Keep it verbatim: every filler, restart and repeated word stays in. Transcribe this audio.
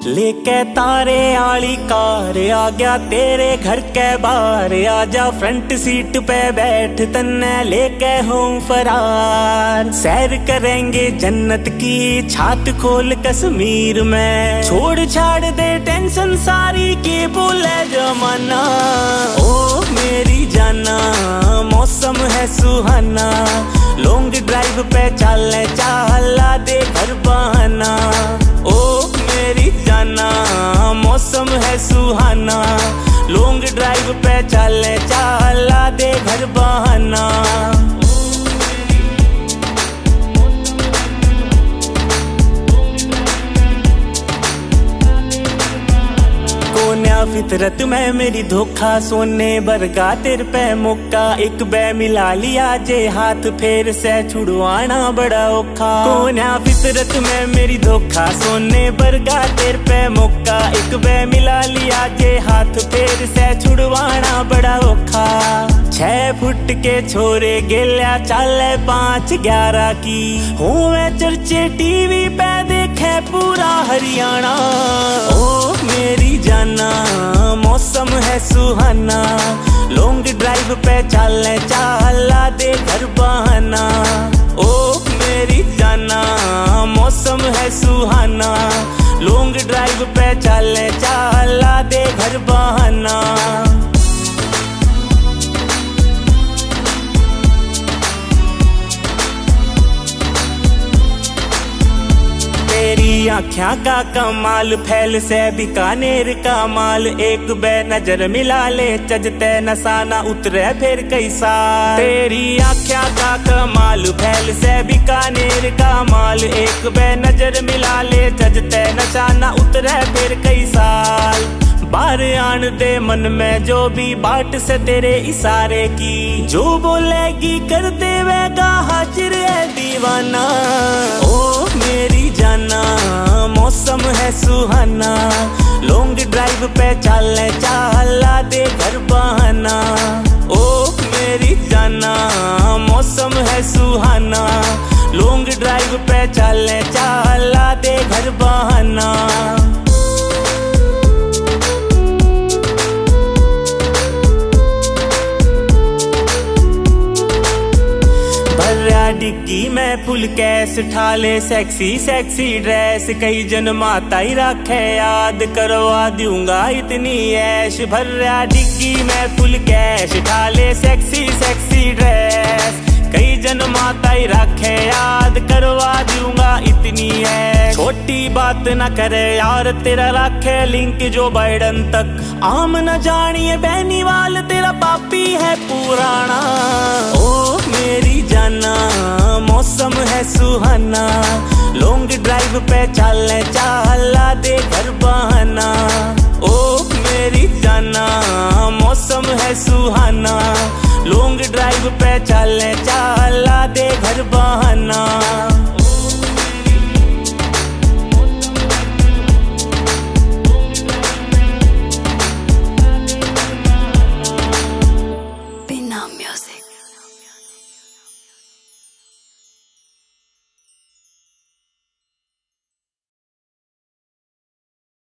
लेके तारे आली कार आ गया तेरे घर के बाहर, आजा फ्रंट सीट पे बैठ तन्ने लेके हूँ फरार। सैर करेंगे जन्नत की छात खोल कश्मीर में, छोड़ छाड़ दे टेंशन सारी की बोले जमाना। ओ मेरी जाना मौसम है सुहाना, लॉन्ग ड्राइव पे चलने चाला दे घर बहाना। ओ मेरी जाना मौसम है सुहाना, लॉन्ग ड्राइव पे चलने चाला दे घर बहाना। कोन्या फितरत में मेरी धोखा, सोने बरगा तेर पे मौका। एक बे मिला लिया जे हाथ फेर से छुड़वाना बड़ा औखा। कोन्या फितरत में मेरी धोखा, सोने बरगा तेर पे मौका। एक बे मिला लिया जे हाथ फेर से छुड़वाना बड़ा औखा। छह फुट के छोरे गेल्या चाले पाँच ग्यारह की, हूँ मैं चर्चे टीवी पे देखे पूरा हरियाणा। ओ मेरी जाना मौसम है सुहाना, लॉन्ग ड्राइव पे चलने चाला दे घर बहाना। ओ मेरी जाना मौसम है सुहाना, लॉन्ग ड्राइव पे चलने चाला दे घर बहाना। तेरी आँखों का कमाल, फैल से बीकानेर का माल। एक बे नजर मिला ले चजते नसाना उतरे फिर कई साल। तेरी आँखों का कमाल, फैल से बीकानेर का माल। एक बे नजर मिला ले चजते नसाना उतरे फिर कई साल। बार आन दे मन में जो भी बाट से तेरे इशारे की, जो बोलेगी कर देवेगा हाजिर है दीवाना। ओ मेरी जाना मौसम है सुहाना, लॉन्ग ड्राइव पे चलने चाला दे घर बहाना। ओ मेरी जाना मौसम है सुहाना, लॉन्ग ड्राइव पे चलने चाला दे घर बहाना। डिग्गी में फुल कैश ठाले सेक्सी सेक्सी ड्रेस। कई जन्माता ही रखे याद करवा दूंगा इतनी ऐश। भर्रा डिग्गी में फुल कैश ठाले सेक्सी सेक्सी ड्रेस। कई जन्माता ही रखे याद करवा दूंगा इतनी है। छोटी बात न करे यार तेरा रखे लिंक जो बाइडन तक। आम न जानिए बेनीवाल तेरा पापी है पुराना। ओ मेरी जाना मौसम है सुहाना, लॉन्ग ड्राइव पे चलने चाला दे घर बहाना।